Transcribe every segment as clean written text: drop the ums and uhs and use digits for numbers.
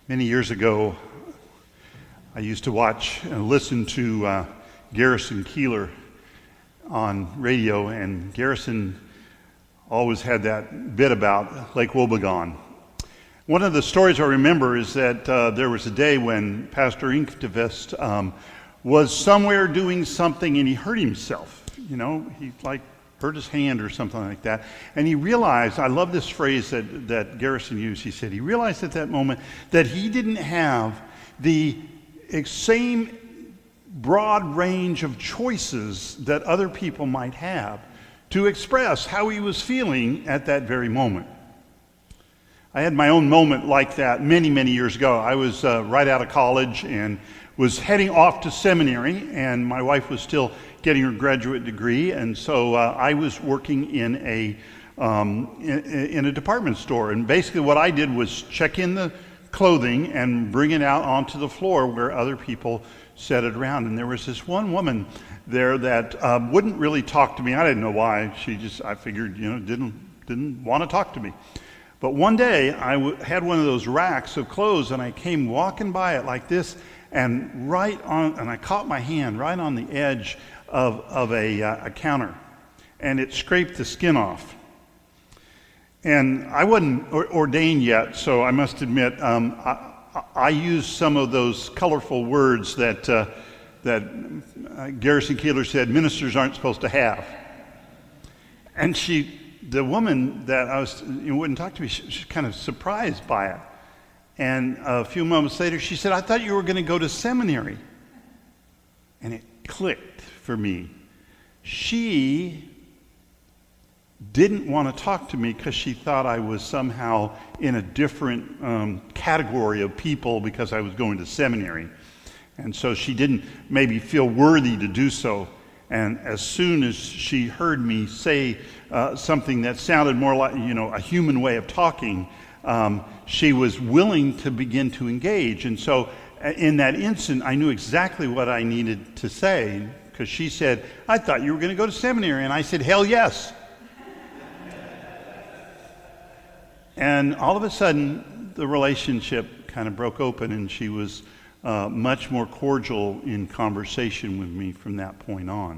Many years ago, I used to watch and listen to Garrison Keillor on radio, and Garrison always had that bit about Lake Wobegon. One of the stories I remember is that there was a day when Pastor Inktivist was somewhere doing something and he hurt himself. You know, he hurt his hand or something like that. And he realized, I love this phrase that Garrison used, he said, he realized at that moment that he didn't have the same broad range of choices that other people might have to express how he was feeling at that very moment. I had my own moment like that many, many years ago. I was right out of college and was heading off to seminary, and my wife was still getting her graduate degree, and so I was working in a department store. And basically what I did was check in the clothing and bring it out onto the floor where other people set it around. And there was this one woman there that wouldn't really talk to me. I didn't know why. I figured, didn't want to talk to me. But one day I had one of those racks of clothes, and I came walking by it like this, and I caught my hand right on the edge of a counter, and it scraped the skin off. And I wasn't ordained yet, so I must admit I used some of those colorful words that Garrison Keillor said ministers aren't supposed to have. And the woman that wouldn't talk to me, she was kind of surprised by it. And a few moments later, she said, "I thought you were going to go to seminary." And it clicked for me. She didn't want to talk to me because she thought I was somehow in a different category of people because I was going to seminary. And so she didn't maybe feel worthy to do so. And as soon as she heard me say something that sounded more like, a human way of talking, she was willing to begin to engage. And so in that instant, I knew exactly what I needed to say, because she said, "I thought you were going to go to seminary." And I said, "Hell yes." And all of a sudden, the relationship kind of broke open, and she was much more cordial in conversation with me from that point on.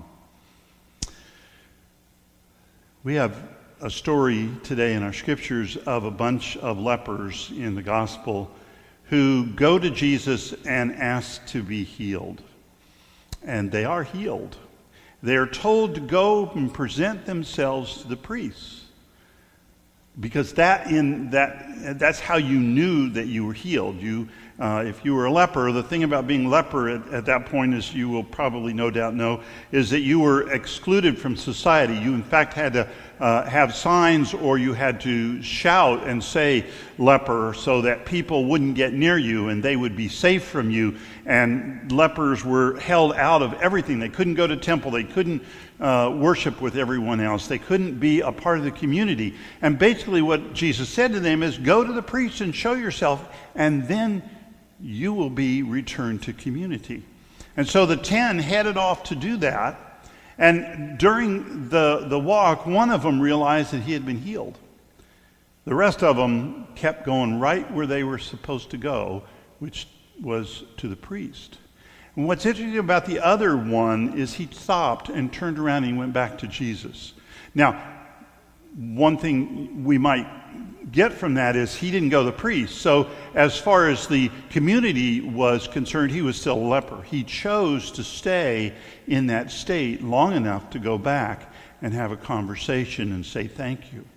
We have a story today in our scriptures of a bunch of lepers in the gospel who go to Jesus and ask to be healed. And they are healed. They are told to go and present themselves to the priests, because that's how you knew that you were healed. If you were a leper, the thing about being leper at that point, as you will probably no doubt know, is that you were excluded from society. You in fact had to have signs, or you had to shout and say leper so that people wouldn't get near you and they would be safe from you. And lepers were held out of everything. They couldn't go to temple. They couldn't worship with everyone else. They couldn't be a part of the community. And basically what Jesus said to them is, go to the priest and show yourself, and then you will be returned to community. And so the 10 headed off to do that. And during the walk, one of them realized that he had been healed. The rest of them kept going right where they were supposed to go, which was to the priest. And what's interesting about the other one is he stopped and turned around and he went back to Jesus. Now, one thing we might get from that is he didn't go to the priest. So as far as the community was concerned, he was still a leper. He chose to stay in that state long enough to go back and have a conversation and say thank you.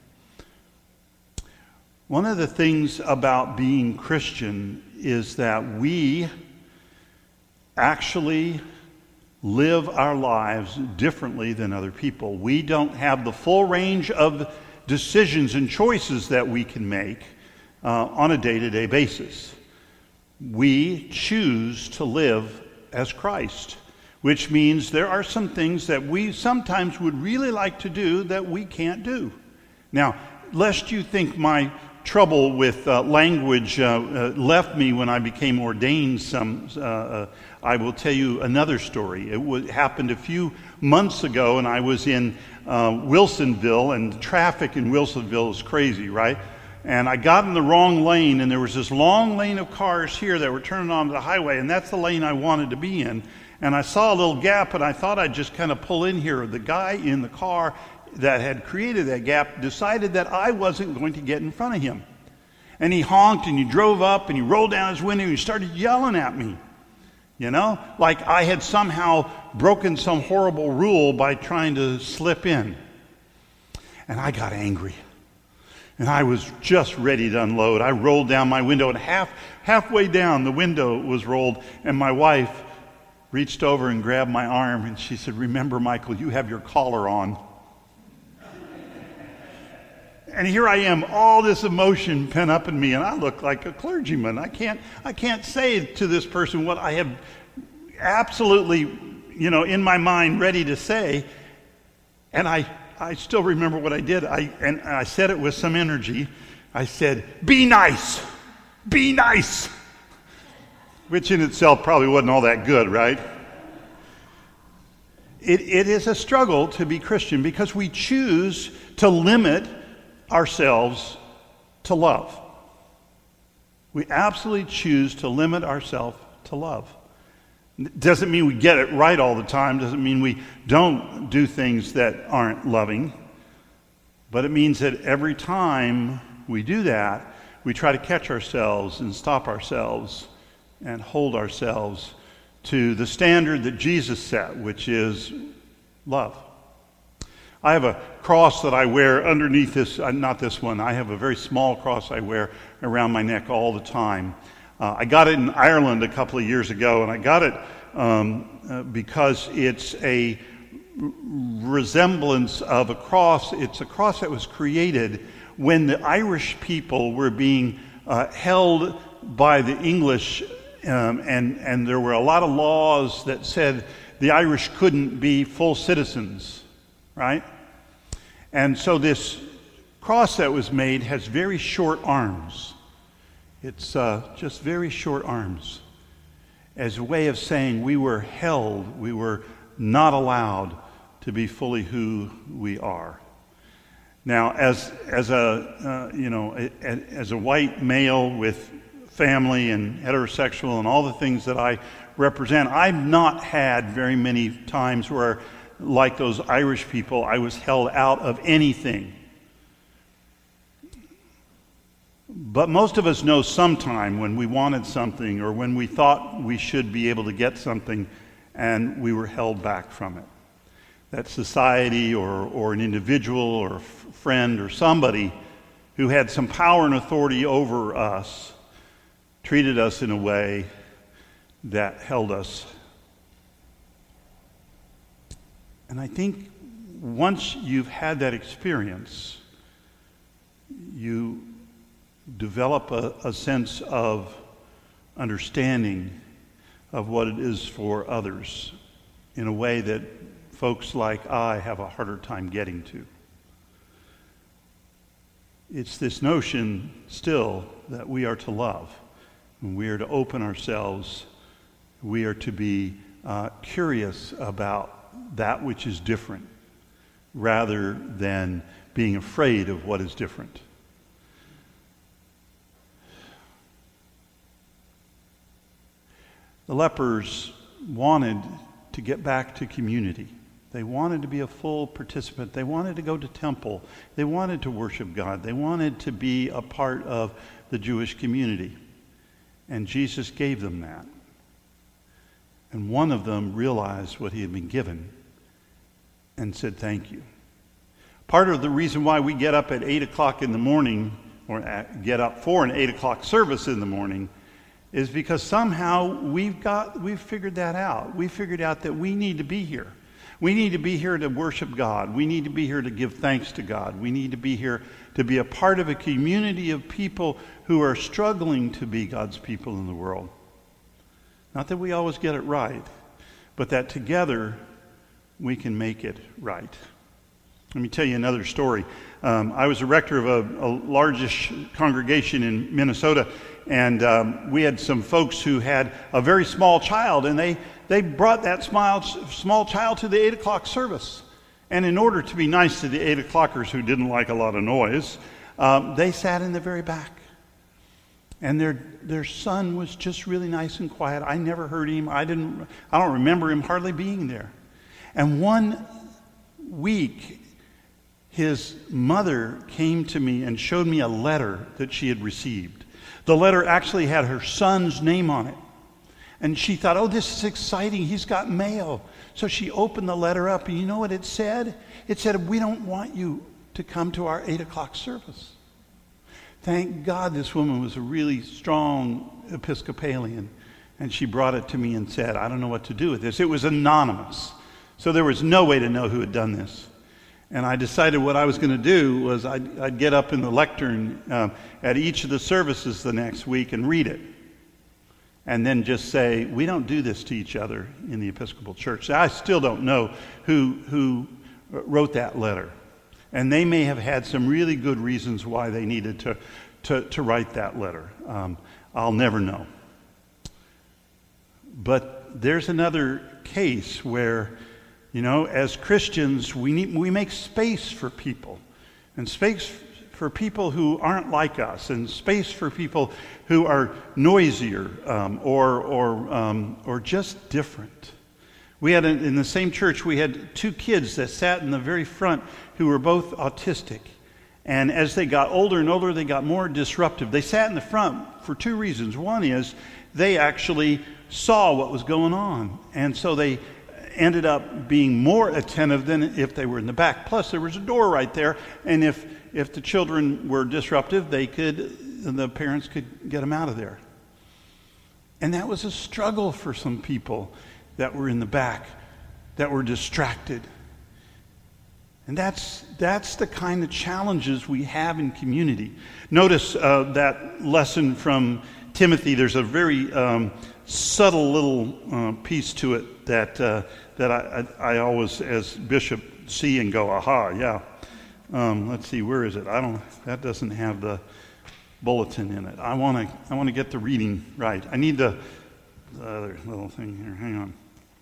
One of the things about being Christian is that we actually live our lives differently than other people. We don't have the full range of decisions and choices that we can make on a day-to-day basis. We choose to live as Christ, which means there are some things that we sometimes would really like to do that we can't do. Now, lest you think my trouble with language left me when I became ordained, I will tell you another story. It happened a few months ago, and I was in Wilsonville, and traffic in Wilsonville is crazy, right? and I got in the wrong lane, and there was this long lane of cars here that were turning onto the highway, and that's the lane I wanted to be in. And I saw a little gap, and I thought I'd just kind of pull in here. The guy in the car that had created that gap decided that I wasn't going to get in front of him. And he honked, and he drove up, and he rolled down his window, and he started yelling at me. You know, like I had somehow broken some horrible rule by trying to slip in. And I got angry. And I was just ready to unload. I rolled down my window, and halfway down the window was rolled, and my wife reached over and grabbed my arm, and she said, "Remember, Michael, you have your collar on." And here I am, all this emotion pent up in me, and I look like a clergyman. I can't say to this person what I have absolutely, in my mind ready to say. And I still remember what I did. I said it with some energy. I said, "Be nice. Be nice." Which in itself probably wasn't all that good, right? It is a struggle to be Christian because we choose to limit ourselves to love. We absolutely choose to limit ourselves to love. Doesn't mean we get it right all the time. Doesn't mean we don't do things that aren't loving. But it means that every time we do that, we try to catch ourselves and stop ourselves and hold ourselves to the standard that Jesus set, which is love. I have a cross that I wear underneath this, not this one. I have a very small cross I wear around my neck all the time. I got it in Ireland a couple of years ago, and I got it because it's a resemblance of a cross. It's a cross that was created when the Irish people were being held by the English, and there were a lot of laws that said the Irish couldn't be full citizens, right? And so this cross that was made has very short arms. It's just very short arms as a way of saying we were held, we were not allowed to be fully who we are. Now, as a white male with family and heterosexual and all the things that I represent, I've not had very many times where, like those Irish people, I was held out of anything. But most of us know sometime when we wanted something or when we thought we should be able to get something and we were held back from it. That society or an individual or a friend or somebody who had some power and authority over us treated us in a way that held us. And I think once you've had that experience, you develop a sense of understanding of what it is for others in a way that folks like I have a harder time getting to. It's this notion still that we are to love, and we are to open ourselves, we are to be curious about that which is different rather than being afraid of what is different. The lepers wanted to get back to community. They wanted to be a full participant. They wanted to go to temple. They wanted to worship God. They wanted to be a part of the Jewish community. And Jesus gave them that. And one of them realized what he had been given and said, "Thank you." Part of the reason why we get up at 8 o'clock in the morning, or get up for an 8 o'clock service in the morning, is because somehow we've figured that out. We figured out that we need to be here. We need to be here to worship God. We need to be here to give thanks to God. We need to be here to be a part of a community of people who are struggling to be God's people in the world. Not that we always get it right, but that together we can make it right. Let me tell you another story. I was a rector of a largish congregation in Minnesota, and we had some folks who had a very small child, and they brought that small child to the 8 o'clock service. And in order to be nice to the 8 o'clockers who didn't like a lot of noise, They sat in the very back. And their son was just really nice and quiet. I never heard him. I don't remember him hardly being there. And one week, his mother came to me and showed me a letter that she had received. The letter actually had her son's name on it. And she thought, oh, this is exciting. He's got mail. So she opened the letter up, and you know what it said? It said, we don't want you to come to our 8 o'clock service. Thank God this woman was a really strong Episcopalian, and she brought it to me and said, I don't know what to do with this. It was anonymous, so there was no way to know who had done this. And I decided what I was going to do was I'd get up in the lectern at each of the services the next week and read it. And then just say, we don't do this to each other in the Episcopal Church. I still don't know who wrote that letter. And they may have had some really good reasons why they needed to write that letter. I'll never know. But there's another case where, as Christians, we make space for people. And space for people who aren't like us, and space for people who are noisier or just different. We had in the same church, we had 2 kids that sat in the very front who were both autistic. And as they got older and older, they got more disruptive. They sat in the front for 2 reasons. One is they actually saw what was going on. And so they ended up being more attentive than if they were in the back. Plus, there was a door right there. And if the children were disruptive, the parents could get them out of there. And that was a struggle for some people that were in the back, that were distracted. And that's the kind of challenges we have in community. Notice that lesson from Timothy. There's a very subtle little piece to it that I always, as bishop, see and go, aha, yeah. Let's see, where is it? That doesn't have the bulletin in it. I want to get the reading right. I need the other little thing here. Hang on.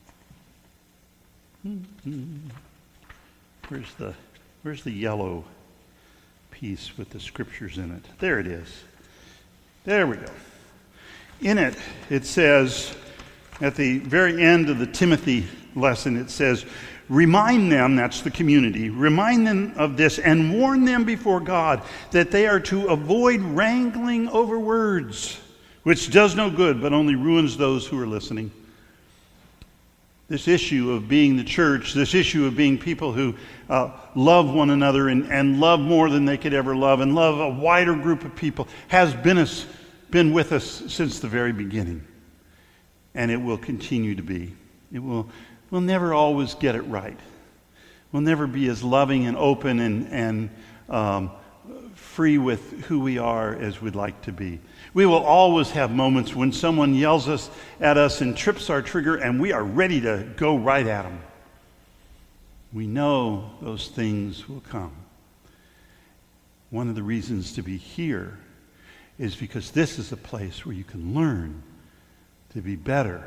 Where's the yellow piece with the scriptures in it? There it is. There we go. In it, it says, at the very end of the Timothy lesson, it says, remind them, that's the community, remind them of this and warn them before God that they are to avoid wrangling over words, which does no good but only ruins those who are listening. This issue of being the church, this issue of being people who love one another and love more than they could ever love and love a wider group of people has been with us since the very beginning. And it will continue to be. We'll never always get it right. We'll never be as loving and open and free with who we are as we'd like to be. We will always have moments when someone yells at us and trips our trigger and we are ready to go right at them. We know those things will come. One of the reasons to be here is because this is a place where you can learn to be better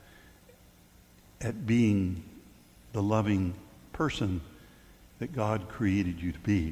at being the loving person that God created you to be.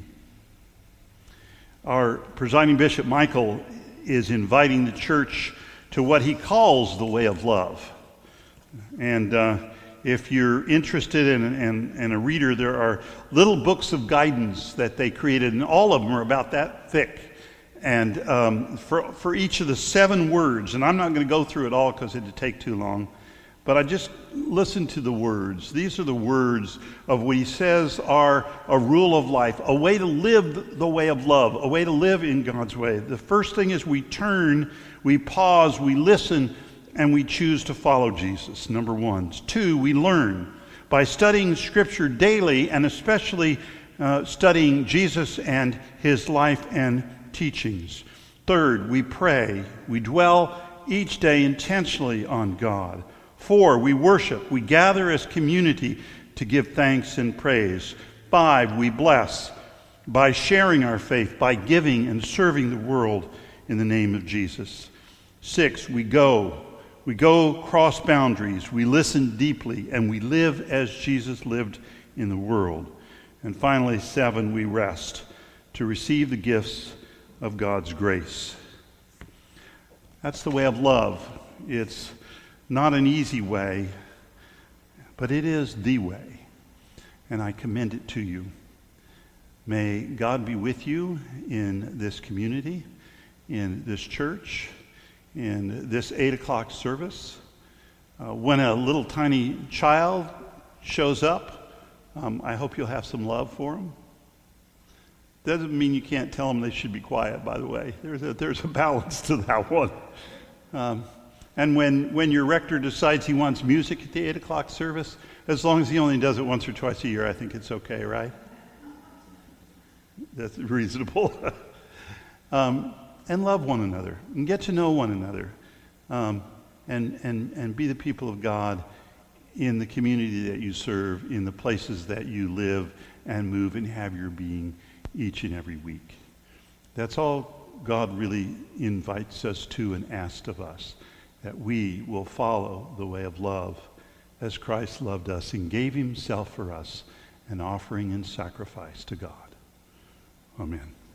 Our presiding bishop, Michael, is inviting the church to what he calls the way of love. And if you're interested and a reader, there are little books of guidance that they created, and all of them are about that thick. And for each of the 7 words, and I'm not going to go through it all because it would take too long, but I just listen to the words. These are the words of what he says are a rule of life, a way to live the way of love, a way to live in God's way. The first thing is we turn, we pause, we listen, and we choose to follow Jesus, number 1. 2, we learn by studying Scripture daily, and especially studying Jesus and his life and teachings. 3rd, we pray. We dwell each day intentionally on God. 4, we worship. We gather as community to give thanks and praise. 5, we bless by sharing our faith, by giving and serving the world in the name of Jesus. 6, we go. We go cross boundaries. We listen deeply, and we live as Jesus lived in the world. And finally, 7, we rest. to receive the gifts of God's grace. That's the way of love. It's not an easy way, but it is the way, and I commend it to you. May God be with you in this community, in this church, in this 8 o'clock service. When a little tiny child shows up, I hope you'll have some love for them. Doesn't mean you can't tell them they should be quiet, by the way. There's a balance to that one. And when your rector decides he wants music at the 8 o'clock service, as long as he only does it once or twice a year, I think it's okay, right? That's reasonable. And love one another, and get to know one another, and be the people of God in the community that you serve, in the places that you live and move and have your being each and every week. That's all God really invites us to and asks of us, that we will follow the way of love as Christ loved us and gave himself for us, an offering and sacrifice to God. Amen.